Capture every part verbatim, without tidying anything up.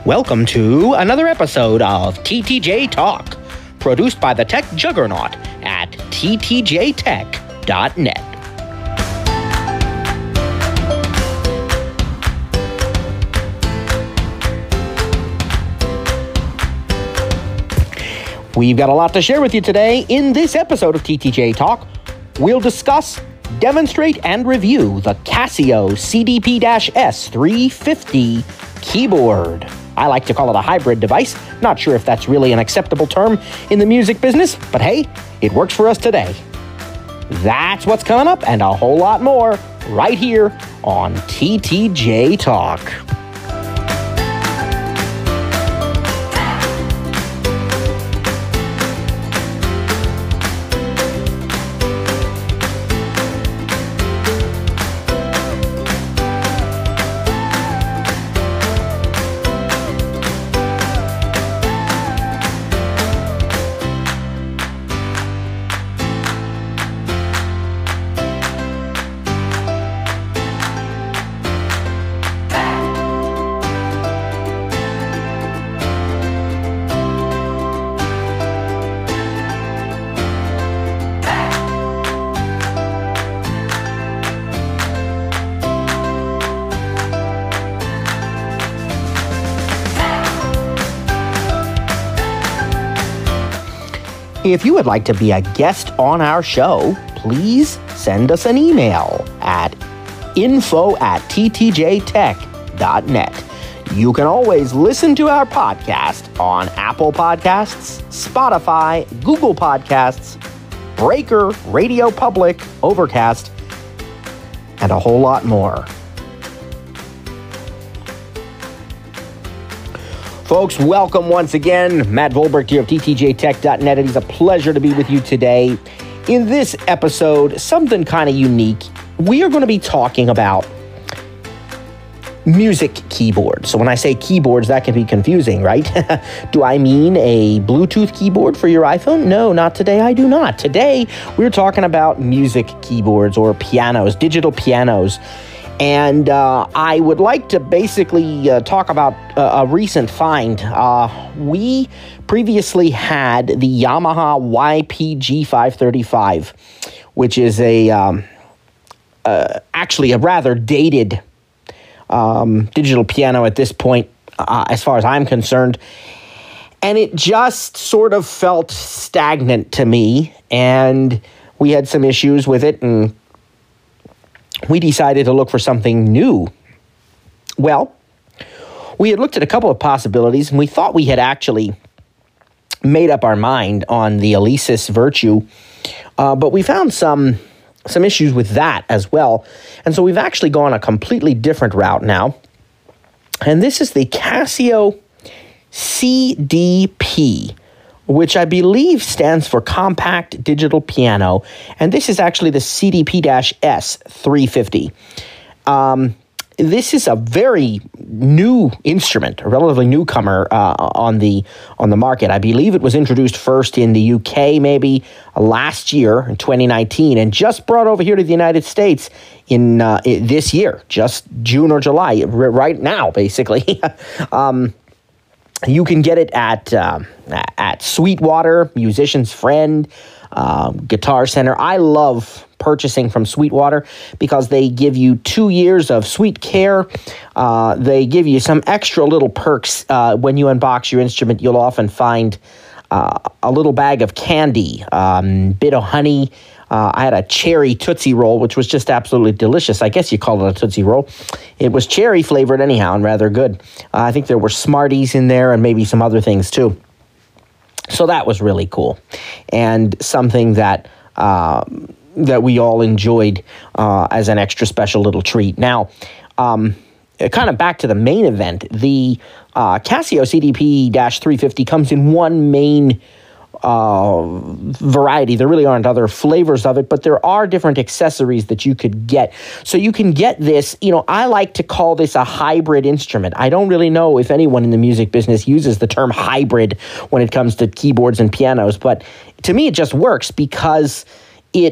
Welcome to another episode of T T J Talk, produced by the tech juggernaut at T T J tech dot net. We've got a lot to share with you today. In this episode of T T J Talk, we'll discuss, demonstrate, and review the Casio C D P S three fifty keyboard. I like to call it a hybrid device. Not sure if that's really an acceptable term in the music business, but hey, it works for us today. That's what's coming up and a whole lot more right here on T T J Talk. If you would like to be a guest on our show, please send us an email at info at T T J tech dot net. You can always listen to our podcast on Apple Podcasts, Spotify, Google Podcasts, Breaker, Radio Public, Overcast, and a whole lot more. Folks, welcome once again. Matt Volberg here of T T J tech dot net. It is a pleasure to be with you today. In this episode, something kind of unique. We are going to be talking about music keyboards. So when I say keyboards, that can be confusing, right? Do I mean a Bluetooth keyboard for your iPhone? No, not today. I do not. Today, we're talking about music keyboards or pianos, digital pianos. And uh, I would like to basically uh, talk about uh, a recent find. Uh, we previously had the Yamaha Y P G five thirty-five, which is a um, uh, actually a rather dated um, digital piano at this point, uh, as far as I'm concerned. And it just sort of felt stagnant to me, and we had some issues with it, and we decided to look for something new. Well, we had looked at a couple of possibilities, and we thought we had actually made up our mind on the Alesis Virtue, uh, but we found some some issues with that as well. And so we've actually gone a completely different route now. And this is the Casio C D P, which I believe stands for Compact Digital Piano, and this is actually the C D P S three fifty. Um, this is a very new instrument, a relatively newcomer uh, on the on the market. I believe it was introduced first in the U K maybe uh, last year in twenty nineteen, and just brought over here to the United States in, uh, in this year, just June or July, right now, basically. um, You can get it at uh, at Sweetwater, Musician's Friend, uh, Guitar Center. I love purchasing from Sweetwater because they give you two years of sweet care. Uh, they give you some extra little perks. Uh, when you unbox your instrument, you'll often find uh, a little bag of candy, um, bit of honey. Uh, I had a cherry Tootsie Roll, which was just absolutely delicious. I guess you call it a Tootsie Roll. It was cherry flavored anyhow and rather good. Uh, I think there were Smarties in there and maybe some other things too. So that was really cool and something that uh, that we all enjoyed uh, as an extra special little treat. Now, um, kind of back to the main event, the uh, Casio C D P three fifty comes in one main Uh, variety. There really aren't other flavors of it, but there are different accessories that you could get. So you can get this, you know, I like to call this a hybrid instrument. I don't really know if anyone in the music business uses the term hybrid when it comes to keyboards and pianos, but to me it just works because it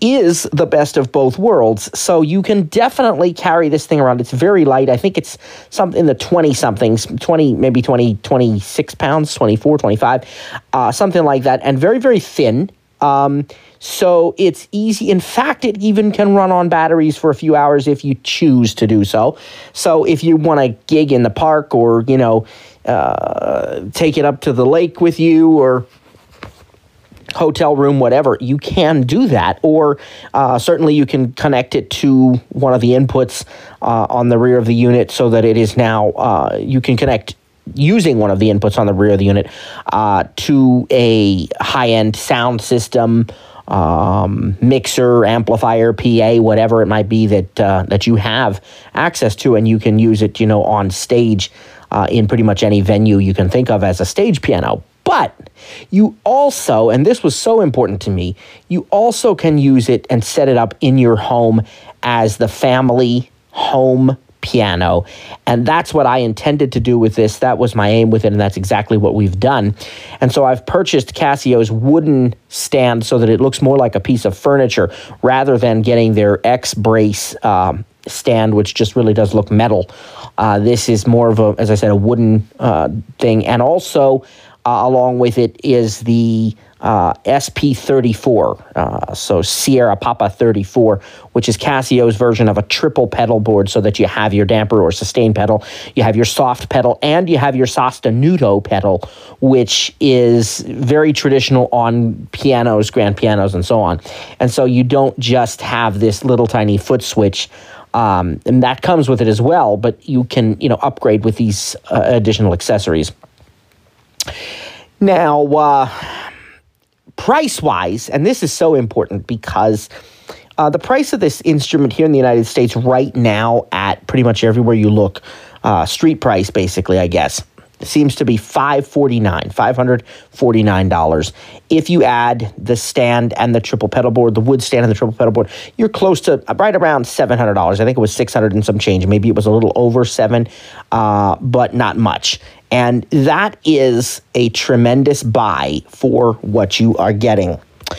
is the best of both worlds. So you can definitely carry this thing around. It's very light. I think it's something in the twenty somethings, twenty, maybe twenty, twenty-six pounds, twenty-four, twenty-five, uh, something like that, and very, very thin. Um, so it's easy. In fact, it even can run on batteries for a few hours if you choose to do so. So if you want to gig in the park, or, you know, uh, take it up to the lake with you, or hotel room, whatever, you can do that. Or uh, certainly you can connect it to one of the inputs uh, on the rear of the unit, so that it is now, uh, you can connect using one of the inputs on the rear of the unit uh, to a high-end sound system, um, mixer, amplifier, P A, whatever it might be that uh, that you have access to, and you can use it, you know, on stage uh, in pretty much any venue you can think of as a stage piano. But you also, and this was so important to me, you also can use it and set it up in your home as the family home piano. And that's what I intended to do with this. That was my aim with it, and that's exactly what we've done. And so I've purchased Casio's wooden stand so that it looks more like a piece of furniture, rather than getting their X-Brace um, stand, which just really does look metal. Uh, this is more of a, as I said, a wooden uh, thing. And also, uh, along with it is the Uh, S P thirty-four, uh, so Sierra Papa thirty-four, which is Casio's version of a triple pedal board, so that you have your damper or sustain pedal, you have your soft pedal, and you have your sostenuto pedal, which is very traditional on pianos, grand pianos, and so on. And so you don't just have this little tiny foot switch, um, and that comes with it as well, but you can, you know, upgrade with these uh, additional accessories. Now, uh, price-wise, and this is so important because uh, the price of this instrument here in the United States right now, at pretty much everywhere you look, uh, street price basically, I guess, seems to be five hundred forty-nine dollars, five hundred forty-nine dollars. If you add the stand and the triple pedal board, the wood stand and the triple pedal board, you're close to right around seven hundred dollars. I think it was six hundred and some change. Maybe it was a little over seven, uh, but not much. And that is a tremendous buy for what you are getting.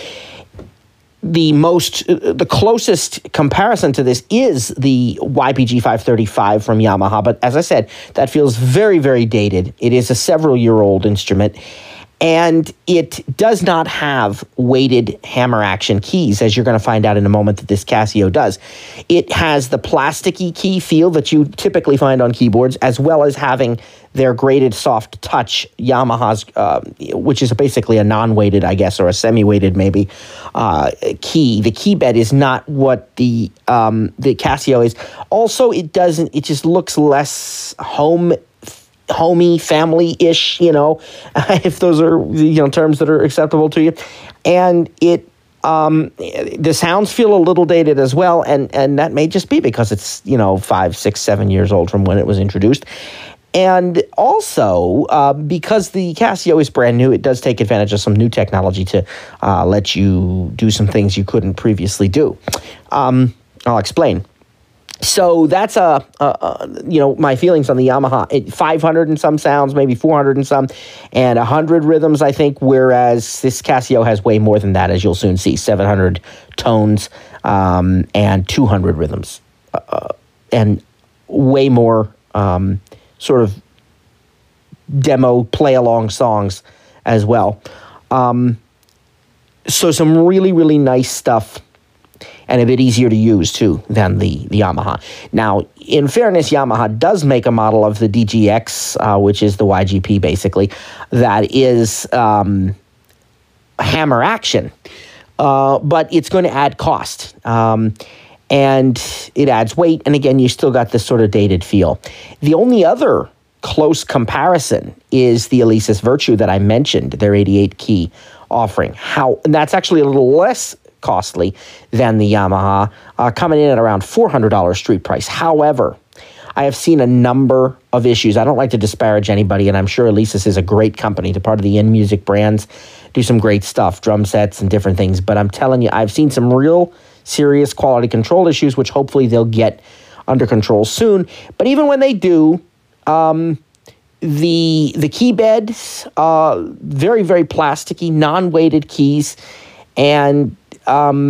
The most, the closest comparison to this is the Y P G five thirty-five from Yamaha. But as I said, that feels very, very dated. It is a several-year-old instrument. And it does not have weighted hammer action keys, as you're going to find out in a moment that this Casio does. It has the plasticky key feel that you typically find on keyboards, as well as having their graded soft touch, Yamaha's, uh, which is basically a non-weighted, I guess, or a semi-weighted maybe, uh, key. The key bed is not what the um, the Casio is. Also, it doesn't, it just looks less home homey, family-ish, you know, if those are, you know, terms that are acceptable to you. And it, um, the sounds feel a little dated as well, and, and that may just be because it's, you know, five, six, seven years old from when it was introduced. And also, uh, because the Casio is brand new, it does take advantage of some new technology to uh, let you do some things you couldn't previously do. Um, I'll explain. So that's a, a, a you know, my feelings on the Yamaha. It, five hundred and some sounds, maybe four hundred and some, and one hundred rhythms, I think, whereas this Casio has way more than that, as you'll soon see, seven hundred tones um, and two hundred rhythms, uh, and way more um, sort of demo play-along songs as well. Um, so some really, really nice stuff, and a bit easier to use, too, than the, the Yamaha. Now, in fairness, Yamaha does make a model of the D G X, uh, which is the Y G P, basically, that is um, hammer action. Uh, but it's going to add cost. Um, and it adds weight, and again, you still got this sort of dated feel. The only other close comparison is the Alesis Virtue that I mentioned, their eighty-eight key offering. How, and that's actually a little less costly than the Yamaha, uh, coming in at around four hundred dollars street price. However, I have seen a number of issues. I don't like to disparage anybody, and I'm sure Alesis is a great company. They're part of the InMusic brands, do some great stuff, drum sets and different things. But I'm telling you, I've seen some real serious quality control issues, which hopefully they'll get under control soon. But even when they do, um, the the key beds, uh, very, very plasticky, non-weighted keys, and Um,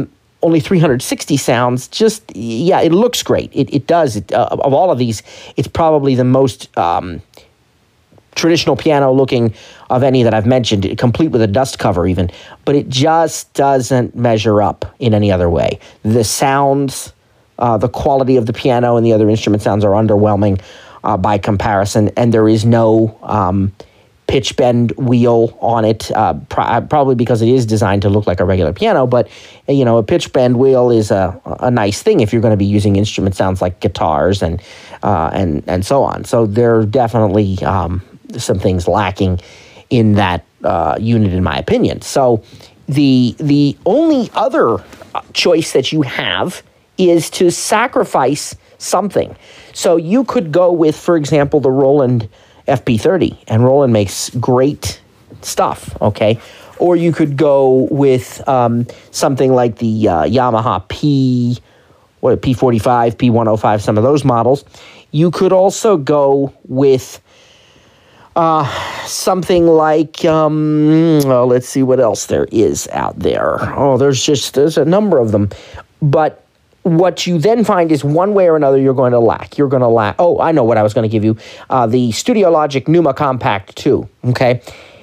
only three hundred sixty sounds. Just, yeah, it looks great. It, it does. It, uh, of all of these, it's probably the most um, traditional piano looking of any that I've mentioned, complete with a dust cover even. But it just doesn't measure up in any other way. The sounds, uh, the quality of the piano and the other instrument sounds are underwhelming uh, by comparison. And there is no Um, pitch bend wheel on it, uh, pr- probably because it is designed to look like a regular piano. But, you know, a pitch bend wheel is a, a nice thing if you're going to be using instrument sounds like guitars and uh, and and so on. So there are definitely um, some things lacking in that uh, unit, in my opinion. So the the only other choice that you have is to sacrifice something. So you could go with, for example, the Roland F P thirty, and Roland makes great stuff, okay? Or you could go with um, something like the uh, Yamaha P, what, P forty-five, P one oh five, some of those models. You could also go with uh, something like, um, oh, let's see what else there is out there. Oh, there's just, there's a number of them. But what you then find is one way or another you're going to lack. You're going to lack. Oh, I know what I was going to give you. Uh, the Studio Logic Numa Compact two, okay?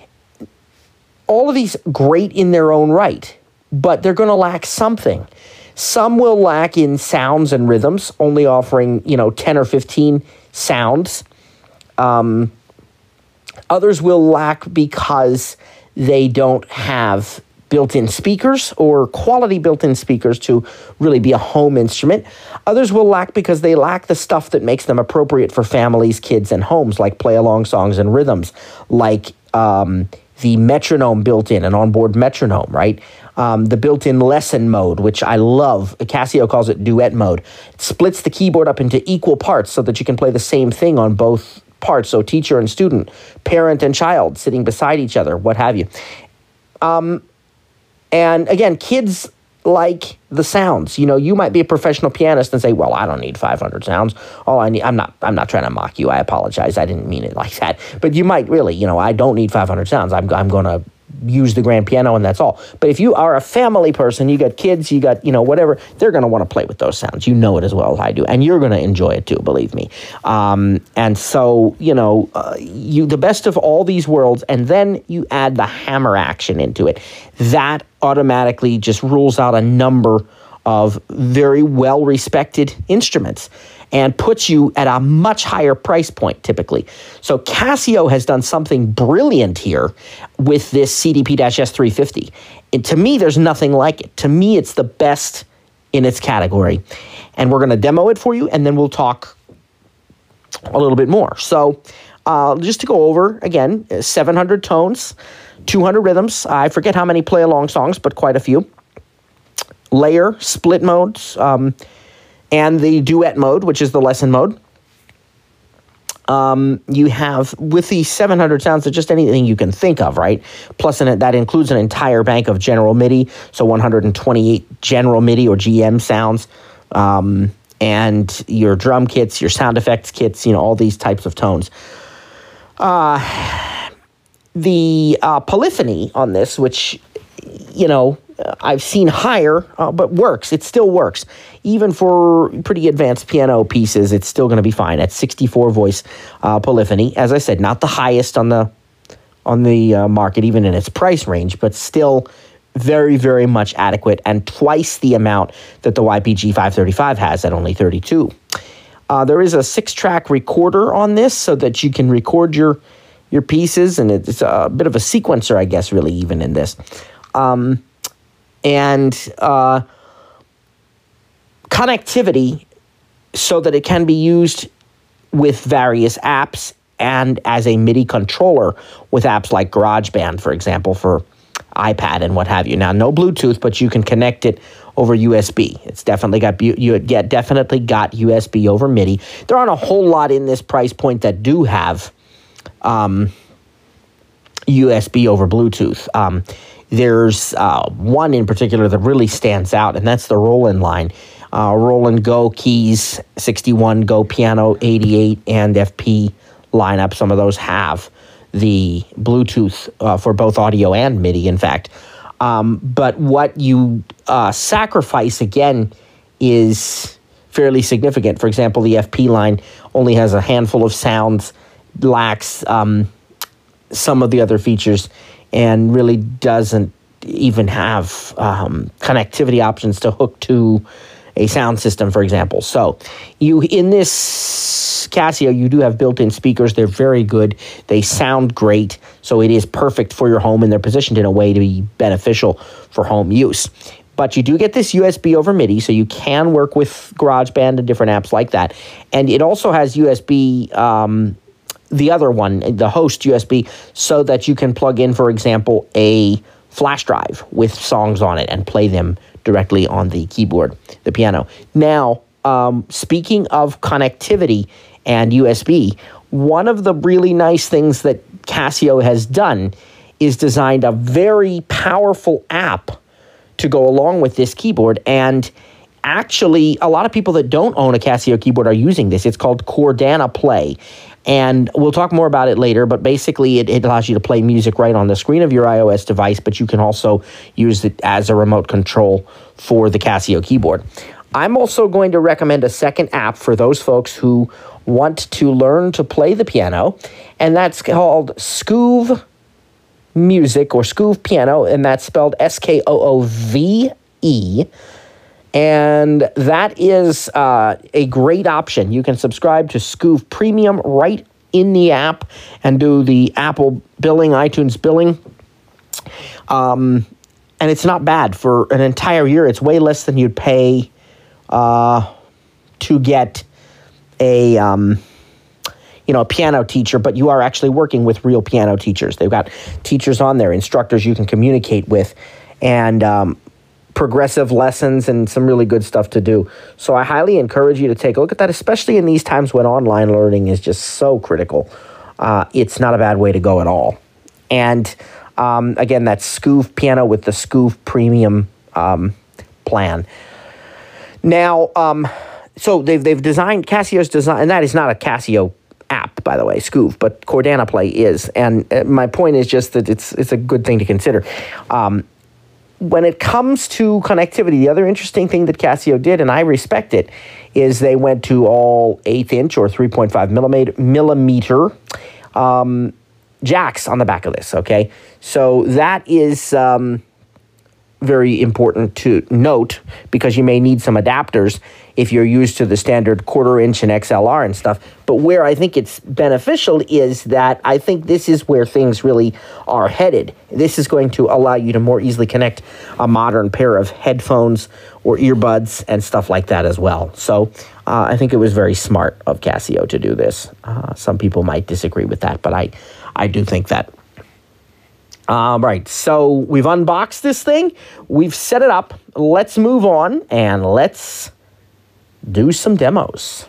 All of these great in their own right, but they're going to lack something. Some will lack in sounds and rhythms, only offering, you know, ten or fifteen sounds. Um, others will lack because they don't have built-in speakers or quality built-in speakers to really be a home instrument. Others will lack because they lack the stuff that makes them appropriate for families, kids, and homes, like play-along songs and rhythms, like um, the metronome built-in, an onboard metronome, right? Um, the built-in lesson mode, which I love. Casio calls it duet mode. It splits the keyboard up into equal parts so that you can play the same thing on both parts, so teacher and student, parent and child, sitting beside each other, what have you. Um... And again, kids like the sounds. You know, you might be a professional pianist and say, well, I don't need five hundred sounds. All I need, I'm not, I'm not trying to mock you. I apologize. I didn't mean it like that. But you might really, you know, I don't need five hundred sounds. I'm, I'm going to use the grand piano and that's all. But if you are a family person, you got kids, you got, you know, whatever, they're going to want to play with those sounds. You know it as well as I do. And you're going to enjoy it too, believe me. Um, and so, you know, uh, you the best of all these worlds, and then you add the hammer action into it. That automatically just rules out a number of very well-respected instruments and puts you at a much higher price point typically. So Casio has done something brilliant here with this C D P S three fifty. And to me, there's nothing like it. To me, it's the best in its category. And we're going to demo it for you, and then we'll talk a little bit more. So uh, just to go over, again, seven hundred tones, two hundred rhythms. I forget how many play-along songs, but quite a few. Layer, split modes, um, and the duet mode, which is the lesson mode. Um, you have, with the seven hundred sounds, just anything you can think of, right? Plus, an, that includes an entire bank of general MIDI, so one hundred twenty-eight general MIDI or G M sounds, um, and your drum kits, your sound effects kits, you know, all these types of tones. Uh, the uh, polyphony on this, which, you know, I've seen higher, uh, but works. It still works. Even for pretty advanced piano pieces, it's still going to be fine at sixty-four voice uh, polyphony. As I said, not the highest on the on the uh, market, even in its price range, but still very, very much adequate, and twice the amount that the Y P G five thirty-five has at only thirty-two. Uh, there is a six-track recorder on this so that you can record your your pieces, and it's a bit of a sequencer, I guess, really, even in this. Um, and uh, connectivity so that it can be used with various apps and as a MIDI controller with apps like GarageBand, for example, for iPad and what have you. Now, no Bluetooth, but you can connect it over U S B. It's definitely got you get definitely got U S B over MIDI. There aren't a whole lot in this price point that do have um, U S B over Bluetooth. Um, There's uh, one in particular that really stands out, and that's the Roland line. Uh, Roland Go Keys sixty-one, Go Piano eighty-eight, and F P lineup. Some of those have the Bluetooth uh, for both audio and MIDI, in fact. Um, but what you uh, sacrifice, again, is fairly significant. For example, the F P line only has a handful of sounds, lacks um, some of the other features, and really doesn't even have um, connectivity options to hook to a sound system, for example. So you in this Casio, you do have built-in speakers. They're very good. They sound great. So it is perfect for your home, and they're positioned in a way to be beneficial for home use. But you do get this U S B over MIDI, so you can work with GarageBand and different apps like that. And it also has U S B, um, the other one, the host U S B, so that you can plug in, for example, a flash drive with songs on it and play them directly on the keyboard, the piano. Now, um, speaking of connectivity and U S B, one of the really nice things that Casio has done is designed a very powerful app to go along with this keyboard. And actually, a lot of people that don't own a Casio keyboard are using this. It's called Chordana Play. And we'll talk more about it later, but basically it, it allows you to play music right on the screen of your iOS device, but you can also use it as a remote control for the Casio keyboard. I'm also going to recommend a second app for those folks who want to learn to play the piano, and that's called Skoove Music or Skoove Piano, and that's spelled S K O O V E. And that is uh, a great option. You can subscribe to Skoove Premium right in the app and do the Apple billing, iTunes billing. Um, and it's not bad. For an entire year, it's way less than you'd pay uh, to get a... Um, you know, a piano teacher, but you are actually working with real piano teachers. They've got teachers on there, instructors you can communicate with, and um, progressive lessons and some really good stuff to do. So I highly encourage you to take a look at that, especially in these times when online learning is just so critical. Uh, it's not a bad way to go at all. And um, again, that's Skoove Piano with the Skoove Premium um, plan. Now, um, so they've they've designed Casio's design, and that is not a Casio app, by the way, Skoove, but Chordana Play is. And uh, my point is just that it's it's a good thing to consider. Um, when it comes to connectivity, the other interesting thing that Casio did, and I respect it, is they went to all eighth inch or three point five millimeter, millimeter um, jacks on the back of this, okay? So that is um, very important to note, because you may need some adapters if you're used to the standard quarter inch and X L R and stuff. But where I think it's beneficial is that I think this is where things really are headed. This is going to allow you to more easily connect a modern pair of headphones or earbuds and stuff like that as well. So uh, I think it was very smart of Casio to do this. Uh, some people might disagree with that, but I, I do think that. All right, so we've unboxed this thing. We've set it up. Let's move on and let's do some demos.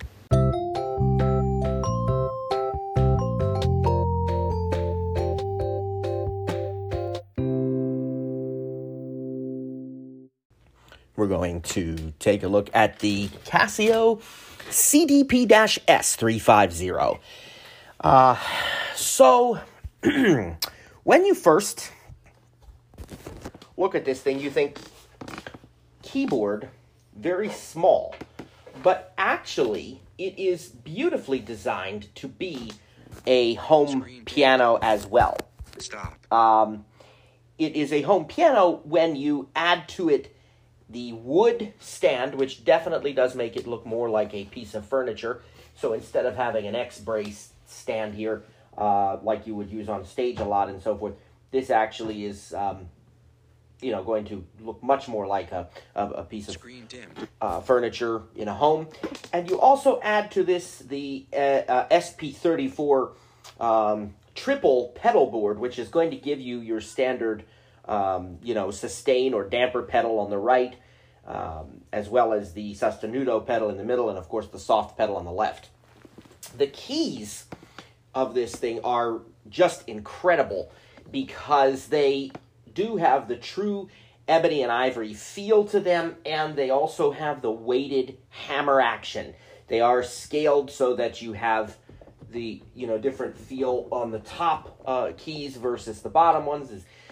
We're going to take a look at the Casio C D P S three fifty. Uh, so, when you first look at this thing, you think keyboard, very small. But actually, it is beautifully designed to be a home piano as well. Stop. Um, it is a home piano when you add to it the wood stand, which definitely does make it look more like a piece of furniture. So instead of having an X-brace stand here, uh, like you would use on stage a lot and so forth, this actually is, um, you know, going to look much more like a, a, a piece of uh, furniture in a home. And you also add to this the uh, uh, S P thirty-four um, triple pedal board, which is going to give you your standard, um, you know, sustain or damper pedal on the right, um, as well as the sostenuto pedal in the middle, and of course the soft pedal on the left. The keys of this thing are just incredible because they do have the true ebony and ivory feel to them, and they also have the weighted hammer action. They are scaled so that you have the, you know, different feel on the top uh, keys versus the bottom ones. Is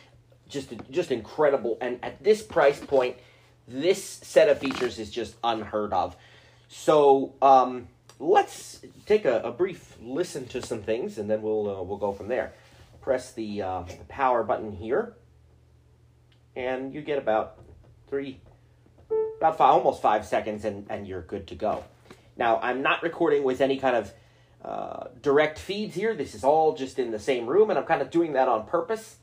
just just incredible. And at this price point, this set of features is just unheard of. So um, let's take a, a brief listen to some things, and then we'll uh, we'll go from there. Press the, uh, the power button here, and you get about three, about five, almost five seconds, and, and you're good to go. Now, I'm not recording with any kind of uh, direct feeds here. This is all just in the same room, and I'm kind of doing that on purpose.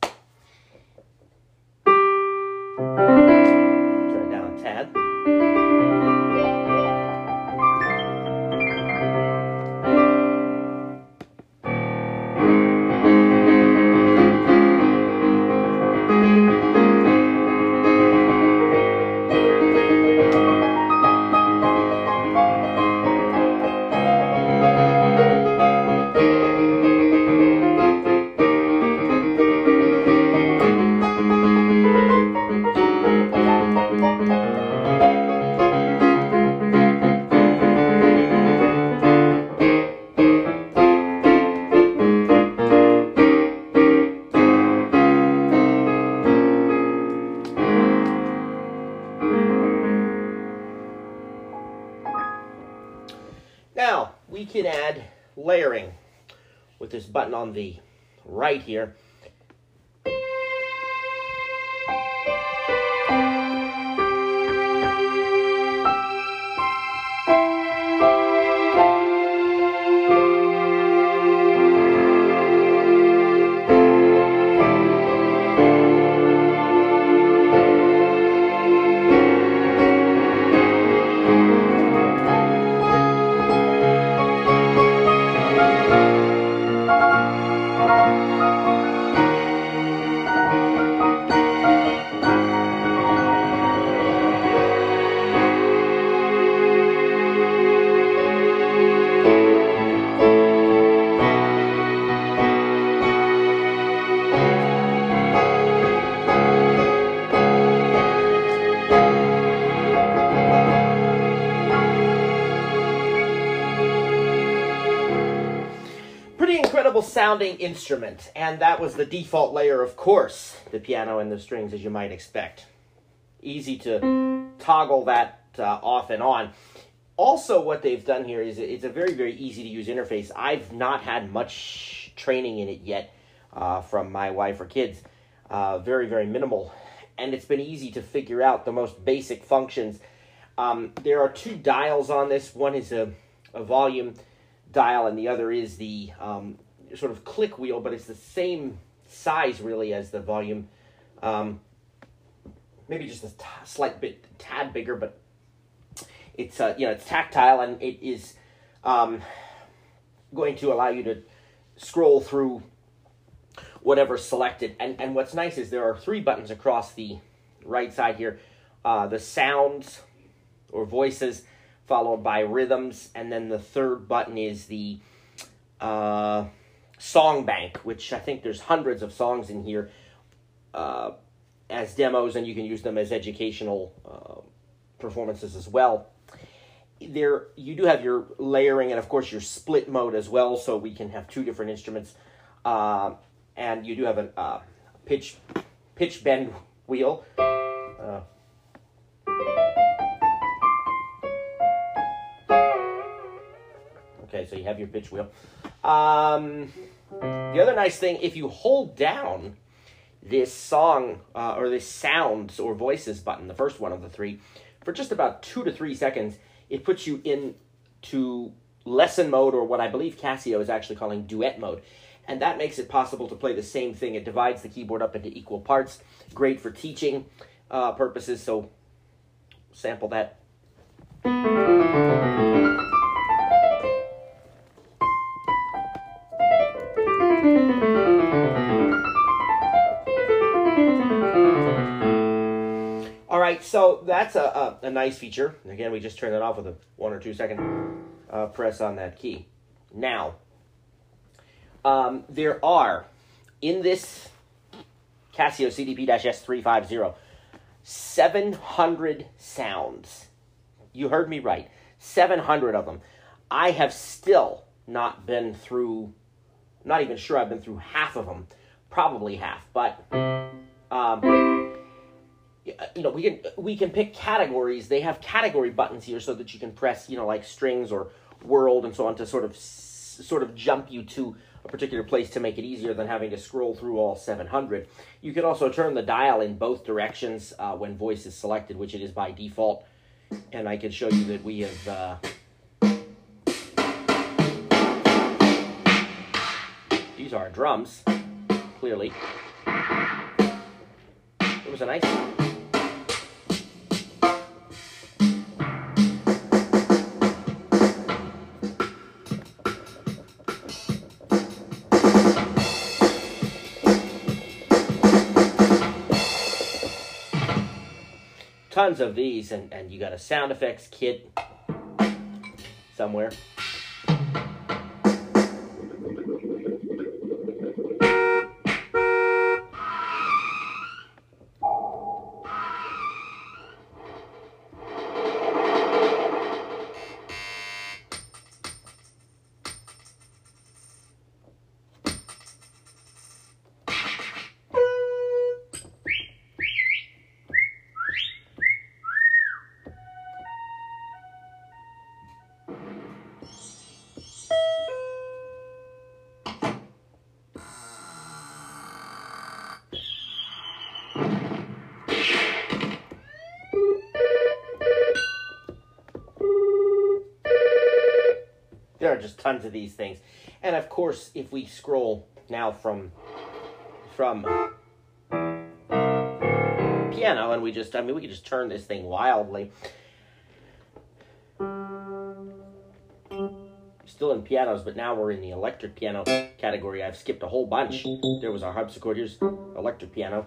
Turn it down a tad. Now, we can add layering with this button on the right here. Incredible sounding instrument, and that was the default layer, of course, the piano and the strings, as you might expect. Easy to toggle that uh, off and on. Also, what they've done here is it's a very, very easy to use interface. I've not had much training in it yet uh, from my wife or kids. Uh, very, very minimal, and it's been easy to figure out the most basic functions. Um, there are two dials on this. One is a, a volume dial, and the other is the um, sort of click wheel, but it's the same size really as the volume. Um, maybe just a t slight bit, tad bigger, but it's uh, you know, it's tactile, and it is um, going to allow you to scroll through whatever's selected. And and what's nice is there are three buttons across the right side here: uh, the sounds or voices, followed by rhythms, and then the third button is the uh, song bank, which I think there's hundreds of songs in here uh, as demos, and you can use them as educational uh, performances as well. There, you do have your layering and, of course, your split mode as well, so we can have two different instruments. Uh, and you do have a uh, pitch, pitch bend wheel. Uh, Okay, so you have your pitch wheel. Um, the other nice thing, if you hold down this song, uh, or this sounds or voices button, the first one of the three, for just about two to three seconds, it puts you into lesson mode, or what I believe Casio is actually calling duet mode. And that makes it possible to play the same thing. It divides the keyboard up into equal parts. Great for teaching uh, purposes, so sample that. All right, so that's a, a, a nice feature. Again, we just turned it off with a one or two second uh, press on that key. Now, um, there are, in this Casio C D P S three fifty, seven hundred sounds. You heard me right, seven hundred of them. I have still not been through, not even sure I've been through half of them, probably half, but Um, you know, we can we can pick categories. They have category buttons here so that you can press, you know, like strings or world and so on to sort of sort of jump you to a particular place to make it easier than having to scroll through all seven hundred. You can also turn the dial in both directions uh, when voice is selected, which it is by default. And I can show you that we have... Uh, these are drums, clearly. It was a nice... Tons of these, and, and you got a sound effects kit somewhere. There are just tons of these things. And of course, if we scroll now from from piano, and we just, I mean, we could just turn this thing wildly. Still in pianos, but now we're in the electric piano category. I've skipped a whole bunch. There was our harpsichord. Here's electric piano.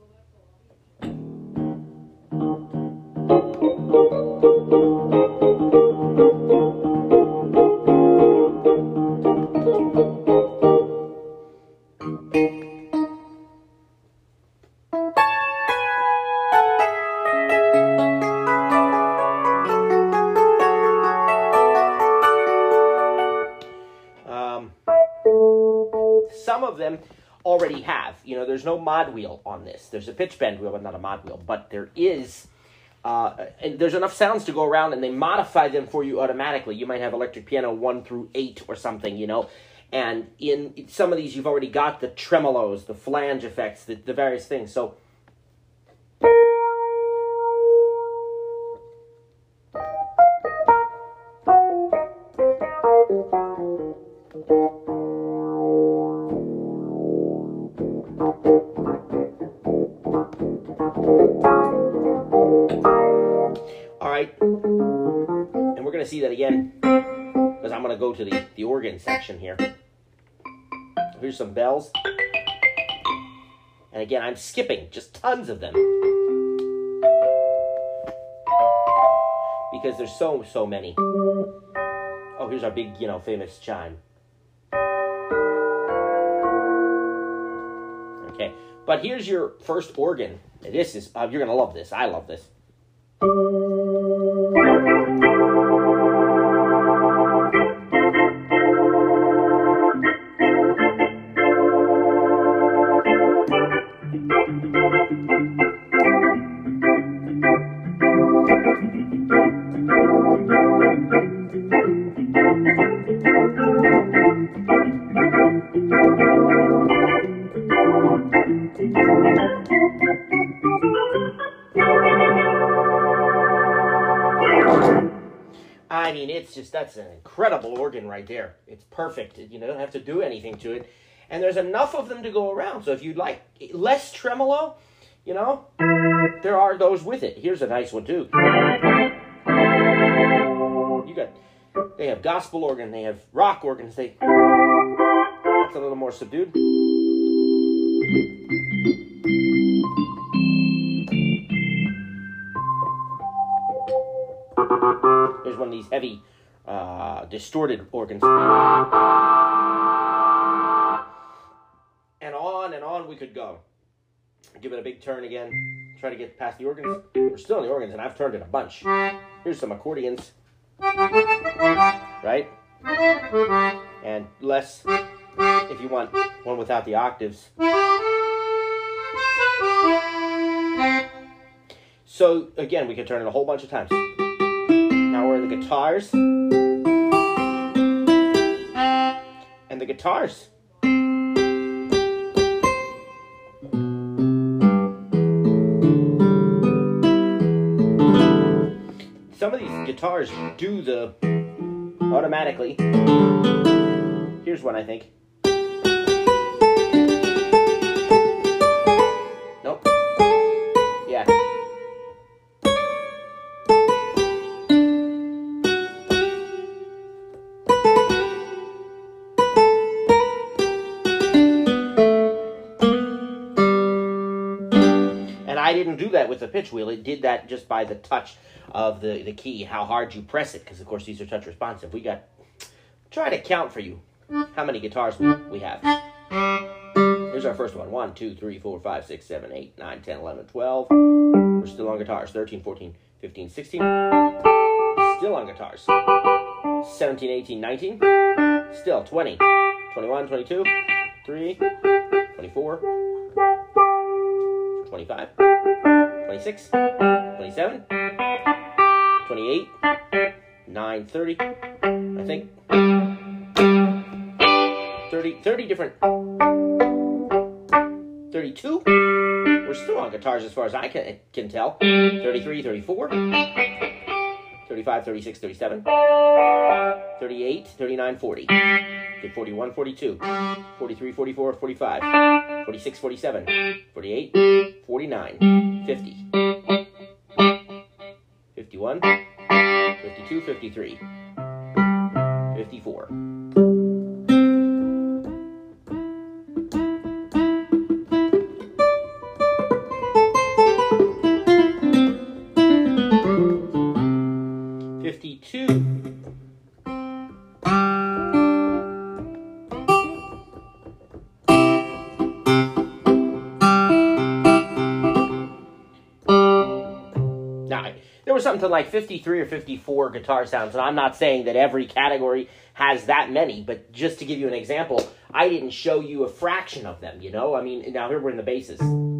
Some of them already have, you know, there's no mod wheel on this. There's a pitch bend wheel, but not a mod wheel. But there is, uh, and there's enough sounds to go around, and they modify them for you automatically. You might have electric piano one through eight or something, you know. And in some of these, you've already got the tremolos, the flange effects, the, the various things. So all right, and we're going to see that again, because I'm going to go to the, the organ section here. Here's some bells. And again, I'm skipping just tons of them, because there's so, so many. Oh, here's our big, you know, famous chime. Okay, but here's your first organ. This is, uh, you're going to love this. I love this. I mean, it's just, that's an incredible organ right there. It's perfect. You know, don't have to do anything to it. And there's enough of them to go around. So if you'd like less tremolo, you know, there are those with it. Here's a nice one, too. You got, they have gospel organ. They have rock organs. They, that's a little more subdued. There's one of these heavy, uh, distorted organs. And on and on we could go. Give it a big turn again. Try to get past the organs. We're still in the organs, and I've turned it a bunch. Here's some accordions. Right? And less, if you want one without the octaves. So, again, we can turn it a whole bunch of times. Now we're in the guitars. And the guitars. Some of these guitars do the automatically. Here's one, I think. Nope. Yeah. And I didn't do that with the pitch wheel. It did that just by the touch of the, the key, how hard you press it, because of course these are touch responsive. We got, try to count for you how many guitars we, we have. Here's our first one. one, two, three, four, five, six, seven, eight, nine, ten, eleven, twelve. We're still on guitars. thirteen, fourteen, fifteen, sixteen. Still on guitars. seventeen, eighteen, nineteen. Still twenty. twenty-one, twenty-two, three, twenty-four, twenty-five, twenty-six, twenty-seven, twenty-eight, nine, thirty, I think. thirty, thirty different. thirty-two. We're still on guitars as far as I can, can tell. thirty-three, thirty-four, thirty-five, thirty-six, thirty-seven, thirty-eight, thirty-nine, forty. Did forty-one, forty-two, forty-three, forty-four, forty-five, forty-six, forty-seven, forty-eight, forty-nine, fifty, fifty-one, fifty-two, fifty-three, fifty-four. fifty-two. Now, there was something like fifty-three or fifty-four guitar sounds, and I'm not saying that every category has that many, but just to give you an example, I didn't show you a fraction of them, you know? I mean, now here we're in the basses.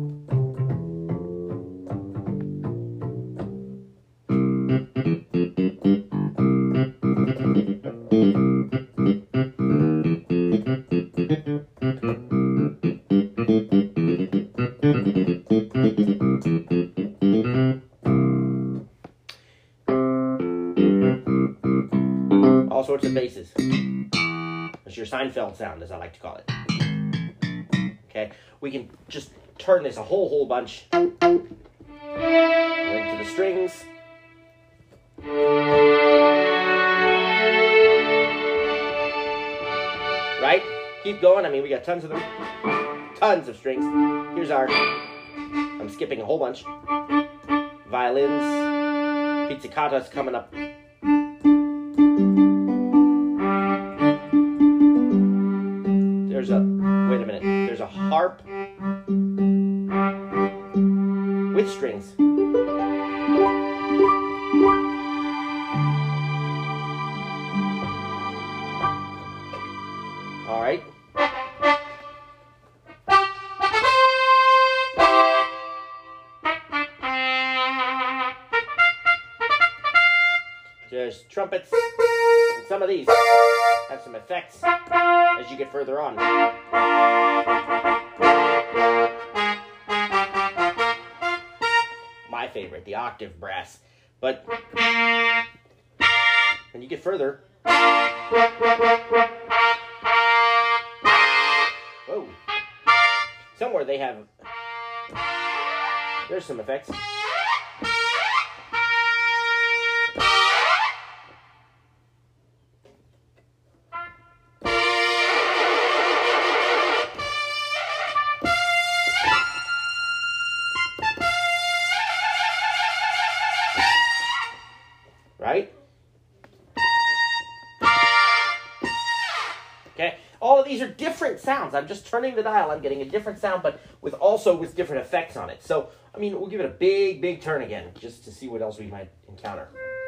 All sorts of basses. It's your Seinfeld sound, as I like to call it. Okay, we can just turn this a whole, whole bunch. Link to the strings. Right? Keep going. I mean, we got tons of them. Tons of strings. Here's our, I'm skipping a whole bunch. Violins. Pizzicata's coming up. There's a, wait a minute, there's a harp with strings. All right. There's trumpets, and some of these have some effects as you get further on. My favorite, the octave brass. But when you get further, whoa, somewhere they have, there's some effects. Right? Okay, all of these are different sounds. I'm just turning the dial. I'm getting a different sound, but with also with different effects on it. So, I mean, we'll give it a big, big turn again, just to see what else we might encounter.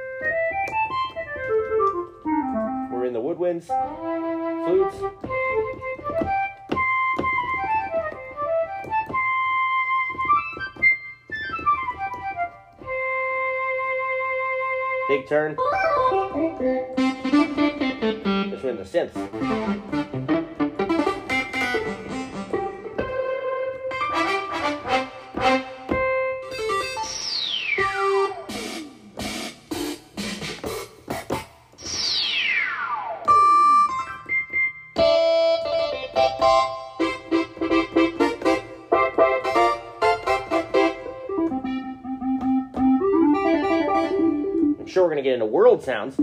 We're in the woodwinds, flutes. take turn. Just win the synths. Sure, we're going to get into world sounds.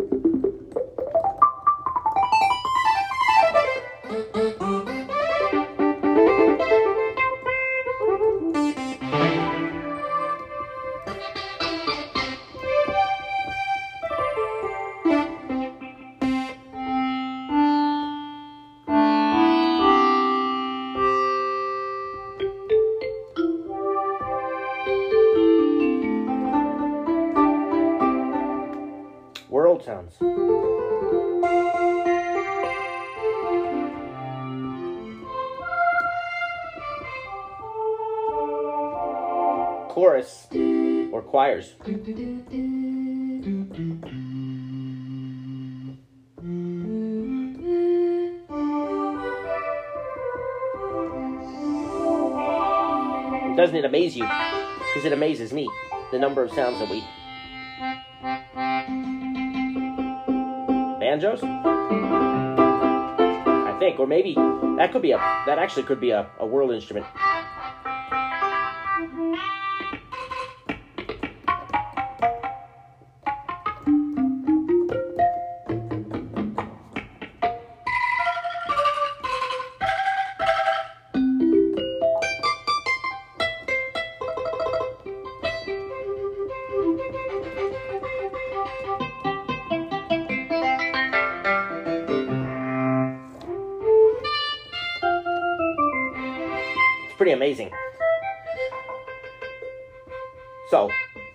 World sounds. Chorus or choirs. Doesn't it amaze you? Because it amazes me, the number of sounds that we... Banjos? I think, or maybe that could be a, that actually could be a, a world instrument. Pretty amazing. So,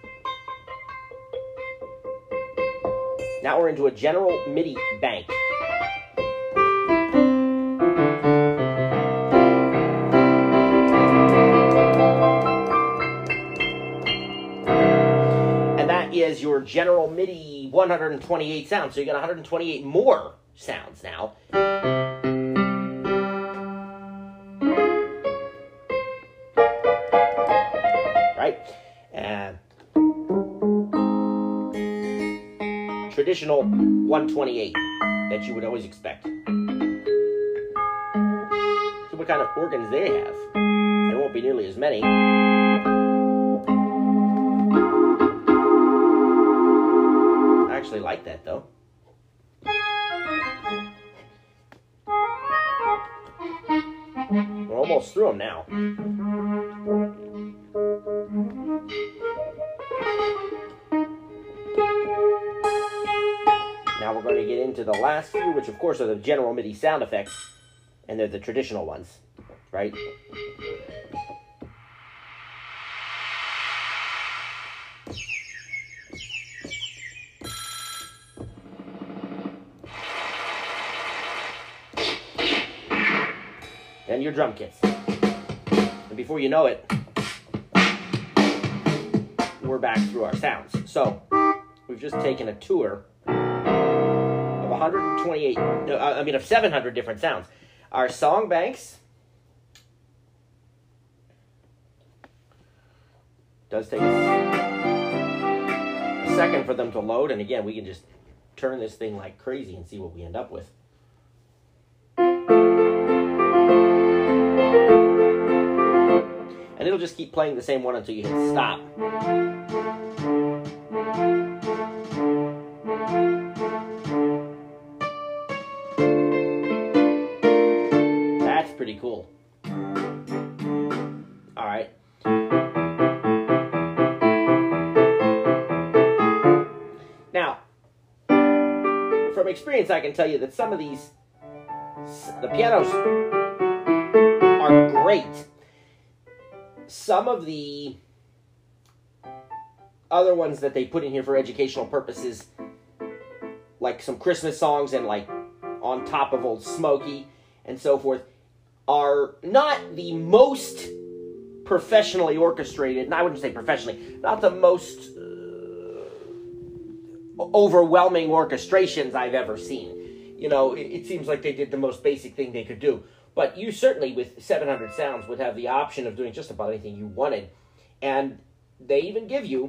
now we're into a general MIDI bank. And that is your general MIDI one hundred twenty-eight sounds. So you got one hundred twenty-eight more sounds now. Traditional one twenty-eight that you would always expect. So what kind of organs they have? There won't be nearly as many. I actually like that though. We're almost through them now. Now we're going to get into the last few, which of course are the general MIDI sound effects, and they're the traditional ones, right? And your drum kits. And before you know it, we're back through our sounds. So, we've just taken a tour of one hundred twenty-eight, uh, I mean of seven hundred different sounds. Our song banks does take a, a second for them to load, and again, we can just turn this thing like crazy and see what we end up with. And it'll just keep playing the same one until you hit stop. That's pretty cool. All right. Now, from experience, I can tell you that some of these, the pianos are great. Some of the other ones that they put in here for educational purposes, like some Christmas songs and like On Top of Old Smoky and so forth, are not the most professionally orchestrated, and I wouldn't say professionally, not the most uh, overwhelming orchestrations I've ever seen. You know, it, it seems like they did the most basic thing they could do. But you certainly, with seven hundred sounds, would have the option of doing just about anything you wanted. And they even give you...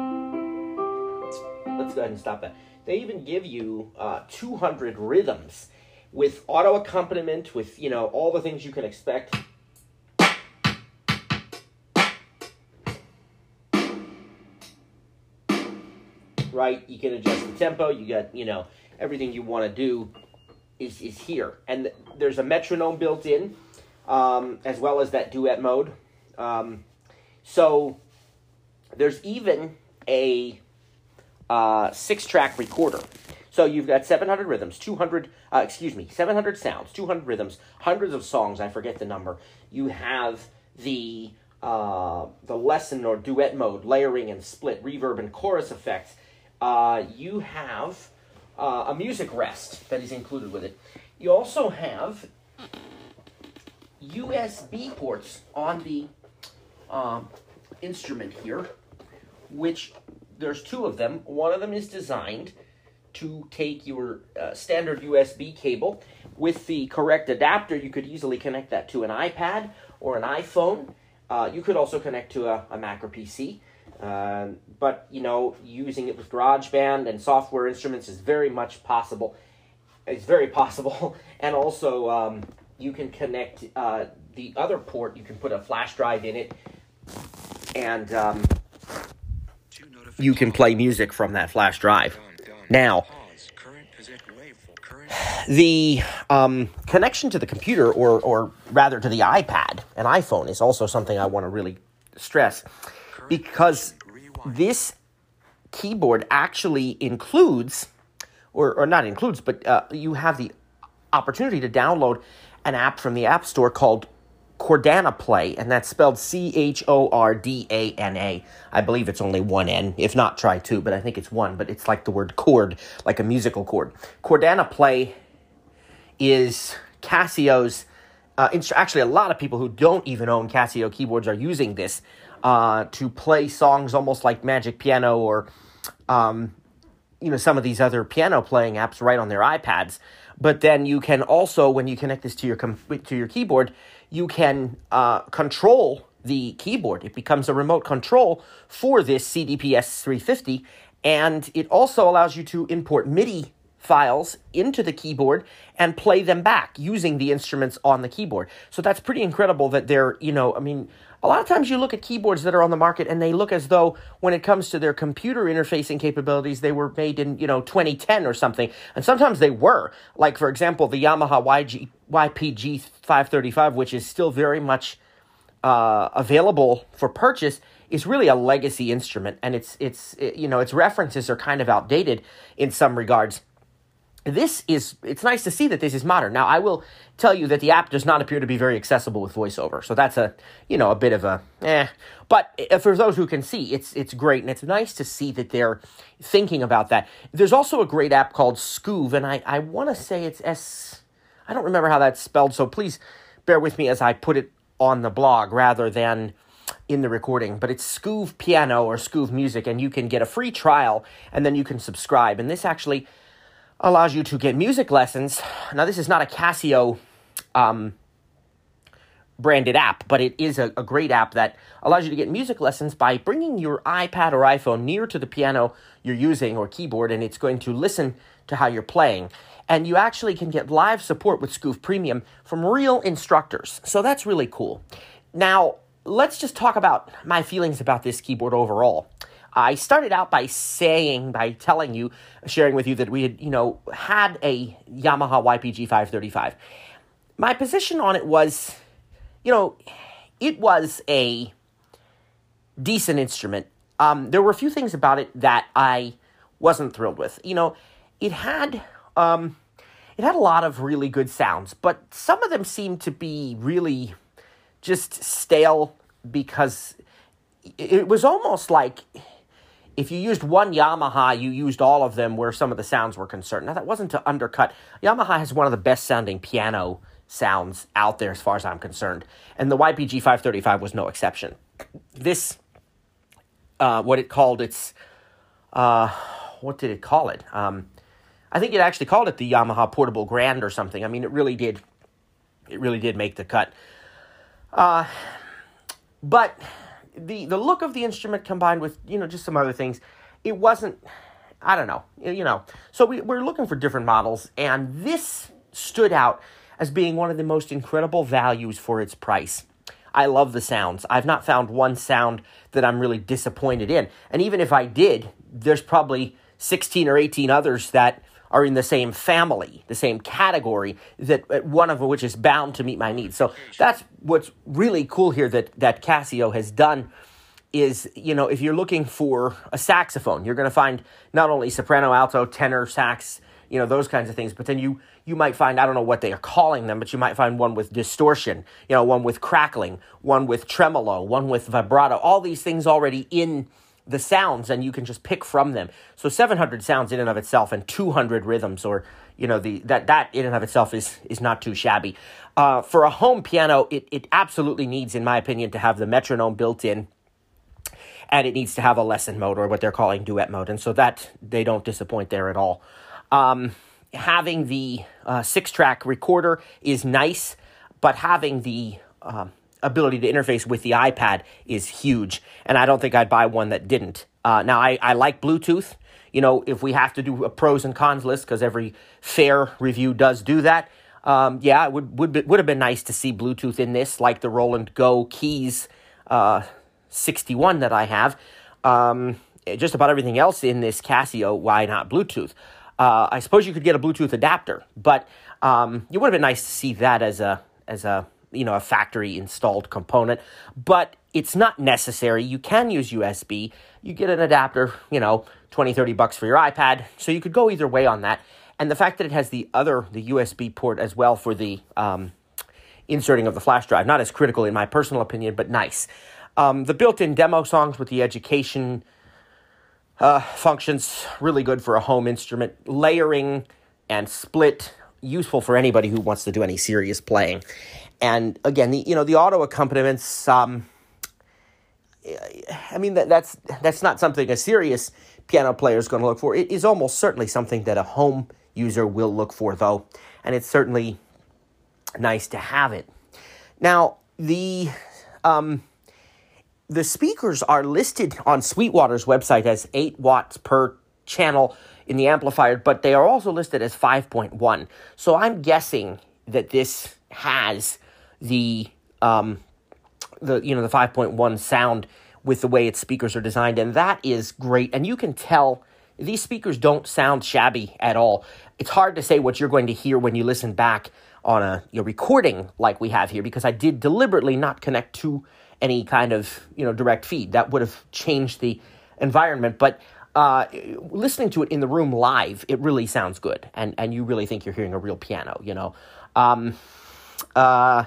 Let's go ahead and stop that. They even give you uh, two hundred rhythms with auto accompaniment, with, you know, all the things you can expect. Right? You can adjust the tempo. You got, you know, everything you want to do is, is here. And there's a metronome built in, um, as well as that duet mode. Um, so there's even a uh, six-track recorder. So you've got seven hundred rhythms, two hundred, uh, excuse me, seven hundred sounds, two hundred rhythms, hundreds of songs, I forget the number. You have the uh, the lesson or duet mode, layering and split, reverb and chorus effects. Uh, you have uh, a music rest that is included with it. You also have U S B ports on the um, instrument here, which there's two of them. One of them is designed to take your uh, standard U S B cable. With the correct adapter, you could easily connect that to an iPad or an iPhone. Uh, you could also connect to a, a Mac or P C. Uh, but, you know, using it with GarageBand and software instruments is very much possible. It's very possible. And also, um, you can connect uh, the other port. You can put a flash drive in it, and um, you can play music from that flash drive. Now, the um, connection to the computer, or, or rather to the iPad and iPhone, is also something I want to really stress, because this keyboard actually includes, or, or not includes, but uh, you have the opportunity to download an app from the App Store called Chordana Play, and that's spelled C H O R D A N A. I believe it's only one N. If not, try two, but I think it's one. But it's like the word chord, like a musical chord. Chordana Play is Casio's... Uh, inst- actually, a lot of people who don't even own Casio keyboards are using this uh, to play songs almost like Magic Piano or um, you know, some of these other piano playing apps right on their iPads. But then you can also, when you connect this to your com- to your keyboard, you can uh, control the keyboard. It becomes a remote control for this C D P S three fifty, and it also allows you to import MIDI files into the keyboard and play them back using the instruments on the keyboard. So that's pretty incredible that they're, you know, I mean, a lot of times you look at keyboards that are on the market and they look as though when it comes to their computer interfacing capabilities, they were made in, you know, twenty ten or something. And sometimes they were. Like, for example, the Yamaha Y G, Y P G five thirty-five, which is still very much uh, available for purchase, is really a legacy instrument. And it's, it's it, you know, its references are kind of outdated in some regards. This is, it's nice to see that this is modern. Now, I will tell you that the app does not appear to be very accessible with VoiceOver. So that's a, you know, a bit of a, eh. But for those who can see, it's it's great. And it's nice to see that they're thinking about that. There's also a great app called Skoov. And I, I want to say it's S, I don't remember how that's spelled. So please bear with me as I put it on the blog rather than in the recording. But it's Skoov Piano or Skoov Music. And you can get a free trial and then you can subscribe. And this actually allows you to get music lessons. Now, this is not a Casio um, branded app, but it is a, a great app that allows you to get music lessons by bringing your iPad or iPhone near to the piano you're using or keyboard, and it's going to listen to how you're playing. And you actually can get live support with Skoov Premium from real instructors. So that's really cool. Now, let's just talk about my feelings about this keyboard overall. I started out by saying, by telling you, sharing with you that we had, you know, had a Yamaha Y P G five thirty-five. My position on it was, you know, it was a decent instrument. Um, there were a few things about it that I wasn't thrilled with. You know, it had, um, it had a lot of really good sounds, but some of them seemed to be really just stale because it was almost like if you used one Yamaha, you used all of them where some of the sounds were concerned. Now, that wasn't to undercut. Yamaha has one of the best-sounding piano sounds out there as far as I'm concerned, and the Y P G five thirty-five was no exception. This, uh, what it called its, uh, what did it call it? Um, I think it actually called it the Yamaha Portable Grand or something. I mean, it really did, it really did make the cut. Uh, but the the look of the instrument combined with, you know, just some other things, it wasn't, I don't know, you know. So we, we're looking for different models, and this stood out as being one of the most incredible values for its price. I love the sounds. I've not found one sound that I'm really disappointed in. And even if I did, there's probably sixteen or eighteen others that are in the same family, the same category, that one of which is bound to meet my needs. So that's what's really cool here that, that Casio has done is, you know, if you're looking for a saxophone, you're going to find not only soprano, alto, tenor, sax, you know, those kinds of things, but then you you might find, I don't know what they are calling them, but you might find one with distortion, you know, one with crackling, one with tremolo, one with vibrato, all these things already in the sounds, and you can just pick from them. So seven hundred sounds in and of itself, and two hundred rhythms, or, you know, the that that in and of itself is is not too shabby. Uh, for a home piano, it, it absolutely needs, in my opinion, to have the metronome built in, and it needs to have a lesson mode, or what they're calling duet mode, and so that they don't disappoint there at all. Um, having the uh, six-track recorder is nice, but having the um, ability to interface with the iPad is huge, and I don't think I'd buy one that didn't. Uh, now, I, I like Bluetooth. You know, if we have to do a pros and cons list, because every fair review does do that, um, yeah, it would would be, would have been nice to see Bluetooth in this, like the Roland Go Keys uh, sixty-one that I have. Um, just about everything else in this Casio, why not Bluetooth? Uh, I suppose you could get a Bluetooth adapter, but um, it would have been nice to see that as a as a you know a factory installed component. But it's not necessary. You can use U S B. You get an adapter, you know, twenty, thirty bucks for your iPad. So you could go either way on that. And the fact that it has the other, the U S B port as well for the um, inserting of the flash drive, not as critical in my personal opinion, but nice. Um, the built-in demo songs with the education Uh, functions, really good for a home instrument. Layering and split, useful for anybody who wants to do any serious playing. And again, the you know the auto accompaniments. Um, I mean that that's that's not something a serious piano player is going to look for. It is almost certainly something that a home user will look for, though, and it's certainly nice to have it. Now the. Um, The speakers are listed on Sweetwater's website as eight watts per channel in the amplifier, but they are also listed as five point one. So I'm guessing that this has the um, the you know the five point one sound with the way its speakers are designed, and that is great. And you can tell these speakers don't sound shabby at all. It's hard to say what you're going to hear when you listen back on a you know, recording like we have here, because I did deliberately not connect to any kind of, you know, direct feed. That would have changed the environment. But uh, listening to it in the room live, it really sounds good. And, and you really think you're hearing a real piano, you know. Um, uh,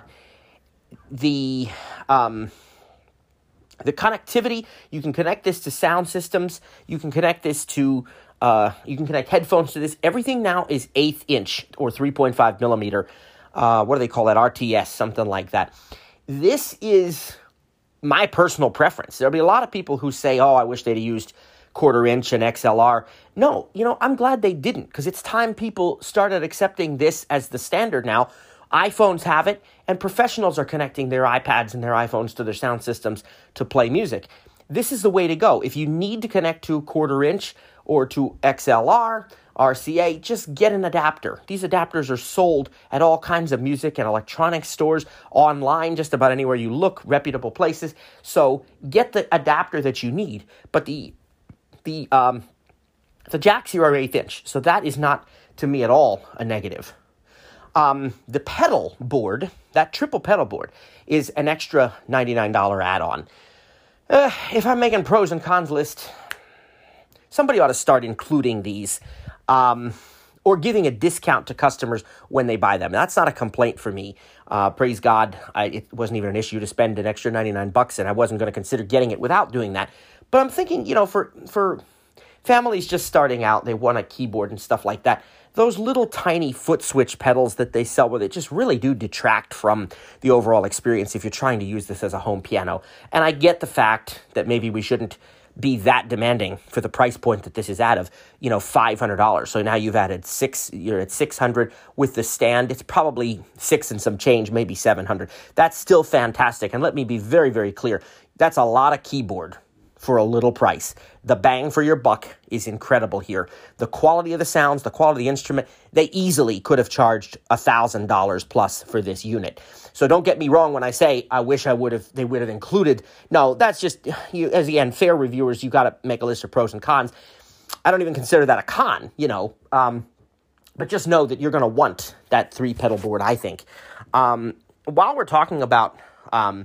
the, um, the connectivity, you can connect this to sound systems. You can connect this to, uh, you can connect headphones to this. Everything now is eighth inch or three point five millimeter. Uh, what do they call that? R T S, something like that. This is my personal preference. There'll be a lot of people who say, oh, I wish they'd have used quarter inch and X L R. No, you know, I'm glad they didn't, because it's time people started accepting this as the standard now. iPhones have it, and professionals are connecting their iPads and their iPhones to their sound systems to play music. This is the way to go. If you need to connect to quarter inch or to X L R, R C A, just get an adapter. These adapters are sold at all kinds of music and electronic stores, online, just about anywhere you look, reputable places. So get the adapter that you need. But the the um, the jacks here are eighth inch, so that is not, to me, at all a negative. Um, the pedal board, that triple pedal board, is an extra ninety-nine dollars add-on. Uh, if I'm making pros and cons list, somebody ought to start including these. Um, or giving a discount to customers when they buy them. That's not a complaint for me. Uh, praise God, I, it wasn't even an issue to spend an extra ninety-nine bucks, and I wasn't going to consider getting it without doing that. But I'm thinking, you know, for for families just starting out, they want a keyboard and stuff like that. Those little tiny foot switch pedals that they sell with it just really do detract from the overall experience if you're trying to use this as a home piano. And I get the fact that maybe we shouldn't be that demanding for the price point that this is at of, you know, five hundred dollars. So now you've added six, you're at six hundred with the stand. It's probably six and some change, maybe seven hundred. That's still fantastic. And let me be very, very clear. That's a lot of keyboard for a little price. The bang for your buck is incredible here. The quality of the sounds, the quality of the instrument, they easily could have charged one thousand dollars plus for this unit. So don't get me wrong when I say I wish I would have, they would have included. No, that's just, you, as again, fair reviewers, you got to make a list of pros and cons. I don't even consider that a con, you know, um, but just know that you're going to want that three pedal board, I think. Um, while we're talking about um,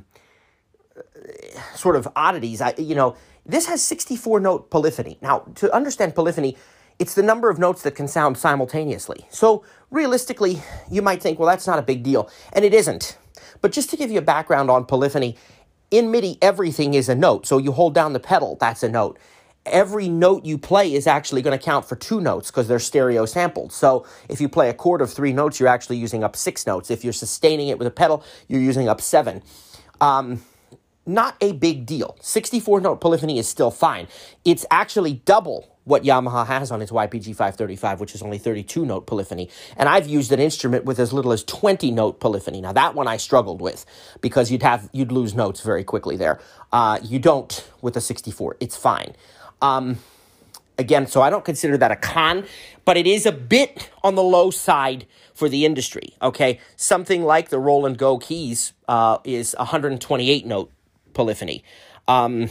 sort of oddities, I, you know, this has sixty-four note polyphony. Now, to understand polyphony, it's the number of notes that can sound simultaneously. So realistically, you might think, well, that's not a big deal. And it isn't. But just to give you a background on polyphony, in MIDI, everything is a note. So you hold down the pedal, that's a note. Every note you play is actually going to count for two notes because they're stereo sampled. So if you play a chord of three notes, you're actually using up six notes. If you're sustaining it with a pedal, you're using up seven. Um, not a big deal. sixty-four note polyphony is still fine. It's actually double what Yamaha has on its Y P G five thirty-five, which is only thirty-two note polyphony. And I've used an instrument with as little as twenty note polyphony. Now, that one I struggled with because you'd have you'd lose notes very quickly there. Uh, you don't with a sixty-four. It's fine. Um, again, so I don't consider that a con, but it is a bit on the low side for the industry, okay? Something like the Roland Go keys uh, is one hundred twenty-eight note polyphony. Um,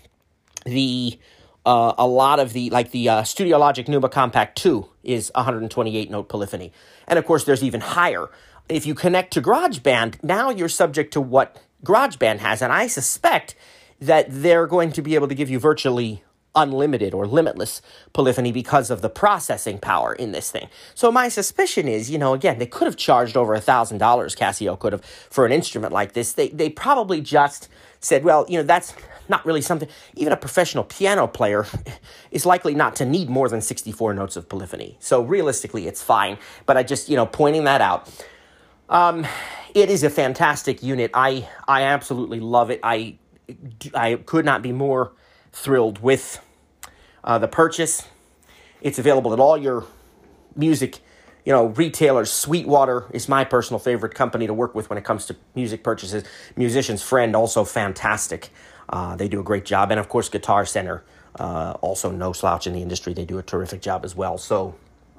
the... Uh, a lot of the, like the uh, Studio Logic Numa Compact two is one hundred twenty-eight note polyphony. And of course, there's even higher. If you connect to GarageBand, now you're subject to what GarageBand has. And I suspect that they're going to be able to give you virtually unlimited or limitless polyphony because of the processing power in this thing. So my suspicion is, you know, again, they could have charged over one thousand dollars, Casio could have, for an instrument like this. They, they probably just said, well, you know, that's not really something, even a professional piano player is likely not to need more than sixty-four notes of polyphony. So realistically, it's fine. But I just, you know, pointing that out. Um, it is a fantastic unit. I I absolutely love it. I, I could not be more thrilled with uh, the purchase. It's available at all your music, you know, retailers. Sweetwater is my personal favorite company to work with when it comes to music purchases. Musician's Friend, also fantastic. Uh, they do a great job. And, of course, Guitar Center, uh, also no slouch in the industry. They do a terrific job as well. So,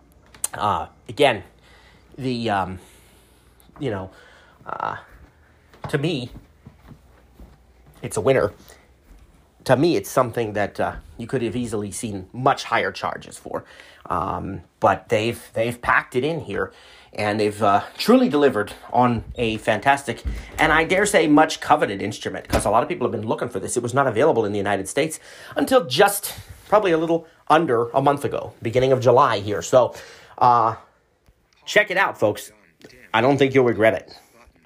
uh, again, the, um, you know, uh, to me, it's a winner. To me, it's something that uh, you could have easily seen much higher charges for. Um, but they've they've packed it in here, and they've uh, truly delivered on a fantastic, and I dare say much coveted instrument, because a lot of people have been looking for this. It was not available in the United States until just probably a little under a month ago, beginning of July here. So uh, check it out, folks. I don't think you'll regret it.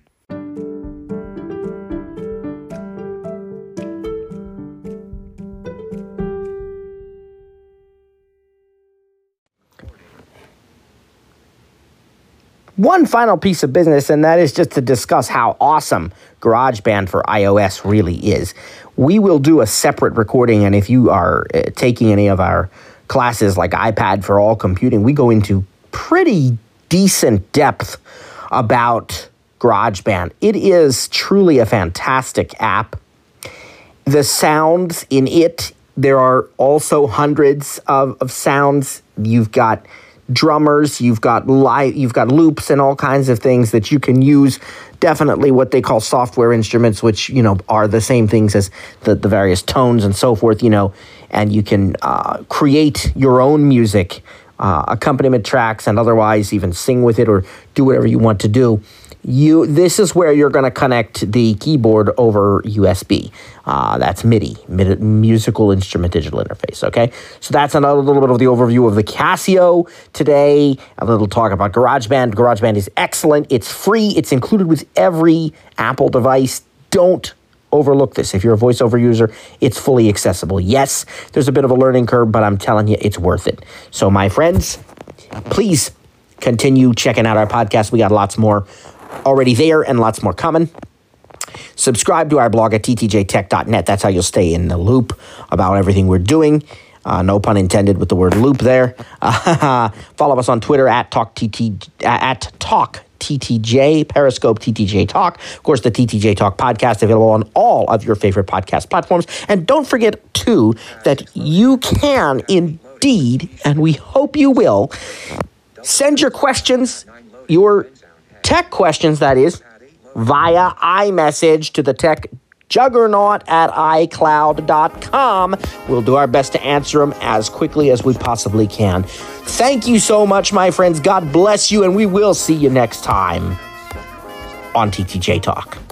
One final piece of business, and that is just to discuss how awesome GarageBand for iOS really is. We will do a separate recording, and if you are uh, taking any of our classes like iPad for All Computing, we go into pretty decent depth about GarageBand. It is truly a fantastic app. The sounds in it, there are also hundreds of, of sounds. You've got drummers, you've got live, you've got loops and all kinds of things that you can use. Definitely what they call software instruments, which, you know, are the same things as the, the various tones and so forth, you know, and you can uh, create your own music, uh, accompaniment tracks, and otherwise even sing with it or do whatever you want to do. You, this is where you're going to connect the keyboard over U S B. Uh, that's MIDI, Musical Instrument Digital Interface, okay? So that's another little bit of the overview of the Casio today. A little talk about GarageBand. GarageBand is excellent. It's free. It's included with every Apple device. Don't overlook this. If you're a voiceover user, it's fully accessible. Yes, there's a bit of a learning curve, but I'm telling you, it's worth it. So my friends, please continue checking out our podcast. We got lots more already there and lots more coming. Subscribe to our blog at t t j tech dot net. That's how you'll stay in the loop about everything we're doing. Uh, no pun intended with the word loop there. Uh, follow us on Twitter at talk t t at talk T T J, Periscope T T J Talk. Of course, the T T J Talk podcast available on all of your favorite podcast platforms. And don't forget, too, that you can indeed, and we hope you will, send your questions, your tech questions, that is, via iMessage to the tech juggernaut at i cloud dot com. We'll do our best to answer them as quickly as we possibly can. Thank you so much, my friends. God bless you, and we will see you next time on T T J Talk.